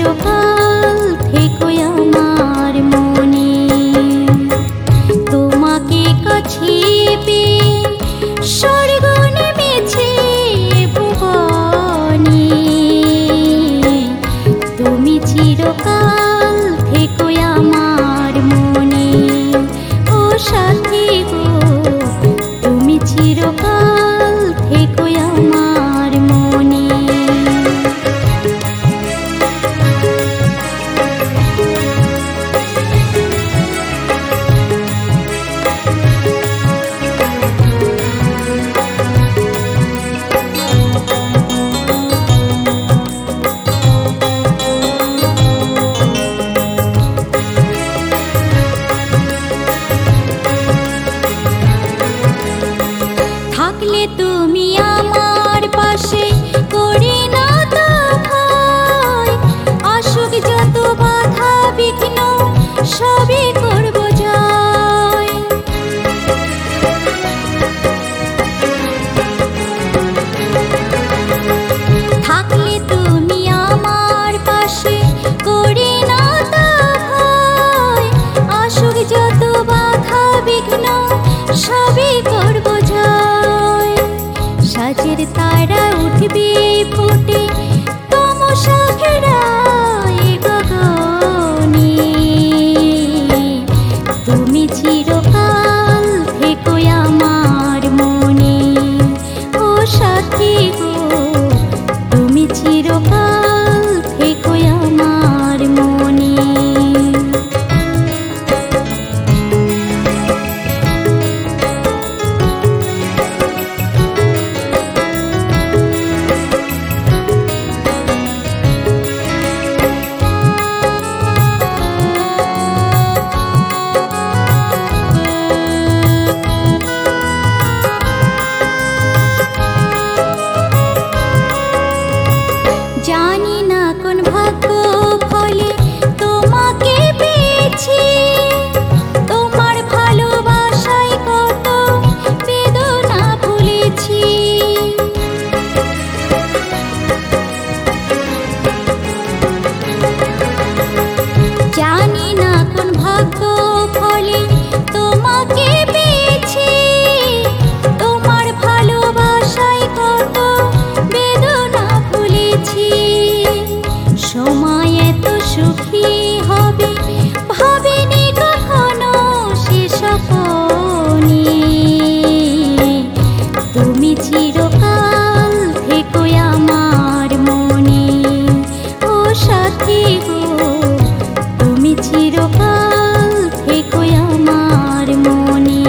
চিরকাল থেকো আমার মনে। তোমাকে কাছে পেয়ে স্বর্গ নেমেছে ভুবনে। তুমি চিরকাল থেকো আমার মনে। ও সাথী গো, তুমি চিরকাল থেকো আমার মনে। থাকলে তুমি আমার পাশে করি না তো ভয়। আসুক যত বাধা বিঘ্ন সবই করব জয়। থাকলে তুমি আমার পাশে করি না তো ভয়। আসুক যত বাধা বিঘ্ন সবই করব জয়। সাজের তারা উঠবে ফুটে তমসা ঘেরায় গগনে। তুমি চিরকাল থেকো আমার মনে। ও সাথী গো, তুমি চিরকাল থেকো আমার মনে। জানি না কোন ভাগ্য ফলে তোমাকে পেয়েছি। তোমার ভালোবাসায় কত বেদনা ভুলেছি। জানি না কোন ভাগ্য ফলে তোমাকে পেয়েছি। তোমার ভালোবাসায় কত বেদনা ভুলেছি। সময় এত সুখী হবে ভাবিনি কখনো সে সপনে। তুমি চিরকাল থেকো আমার মনে। ও সাথী গো, তুমি চিরকাল থেকো আমার মনে।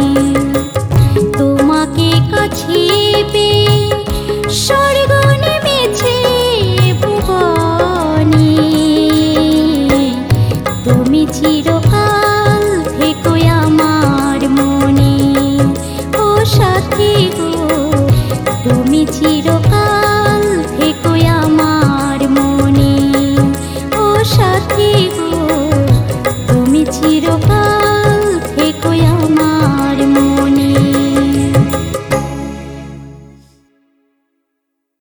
তোমাকে কাছে পেয়ে স্বর্গ নেমেছে ভুবনে। তুমি চির